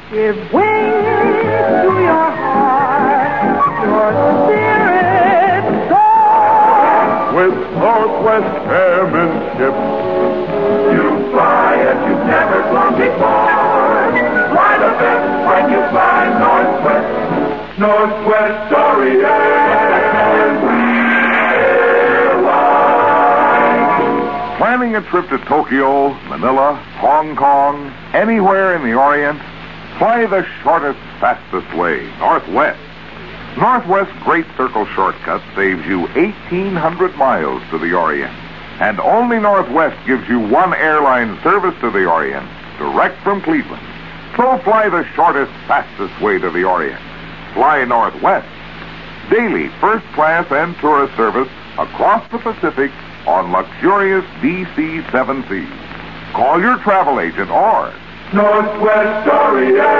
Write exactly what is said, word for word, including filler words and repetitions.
Give wings to your heart, your spirit soar. With Northwest Airmanship, you fly as you've never flown before. Fly the best when you fly Northwest. Northwest Orient, we're like. Planning a trip to Tokyo, Manila, Hong Kong, anywhere in the Orient? Fly the shortest, fastest way, Northwest. Northwest's Great Circle Shortcut saves you eighteen hundred miles to the Orient. And only Northwest gives you one airline service to the Orient, direct from Cleveland. So fly the shortest, fastest way to the Orient. Fly Northwest. Daily first class and tourist service across the Pacific on luxurious D C seven Cs. Call your travel agent or Northwest Orient.